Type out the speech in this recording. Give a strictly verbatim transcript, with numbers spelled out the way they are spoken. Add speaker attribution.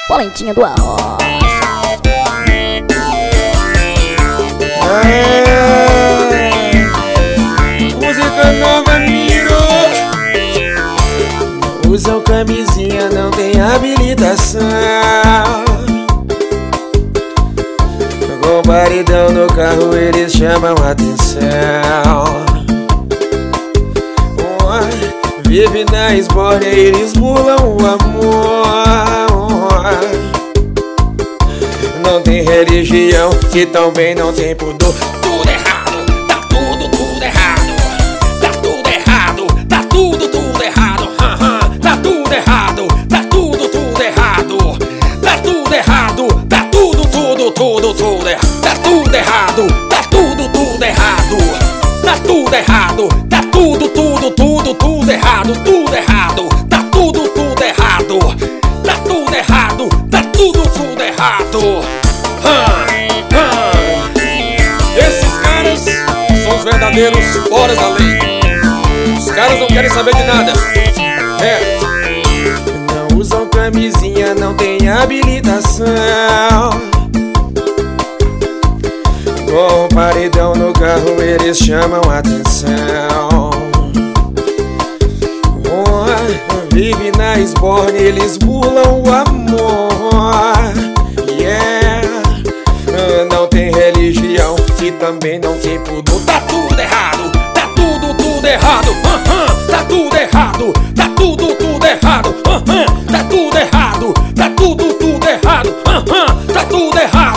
Speaker 1: Polentinha do Arrocha.
Speaker 2: Música nova, menino. Usam camisinha, não tem habilitação. Com paredão no carro eles chamam atenção. Vive na esborne, eles mulam o amor. Não tem religião, que também não tem pudor.
Speaker 3: Tudo errado, tá tudo, tudo errado. Tá tudo errado, tá tudo, tudo errado. Tá tudo errado, tá tudo, tudo errado. Tá tudo errado, tá tudo, tudo, tudo, tudo errado. Tá tudo errado, tá tudo, tudo errado. Tá tudo errado, tá tudo, tudo, tudo, tudo errado. Tudo errado, tá tudo, tudo errado. Tá tudo errado, tá tudo, tudo errado.
Speaker 2: Esses caras são os verdadeiros fora da lei. Os caras não querem saber de nada. É. Não usam camisinha, não tem habilitação. Com o paredão no carro eles chamam atenção. Vive na esborne, eles burlam o amor. Yeah. Não tem religião e também não tem pudor.
Speaker 3: Tá tudo errado, tá tudo, tudo errado. Tá tudo errado, tá tudo, tudo errado. Tá tudo errado, tá tudo, tudo errado. Tá tudo errado.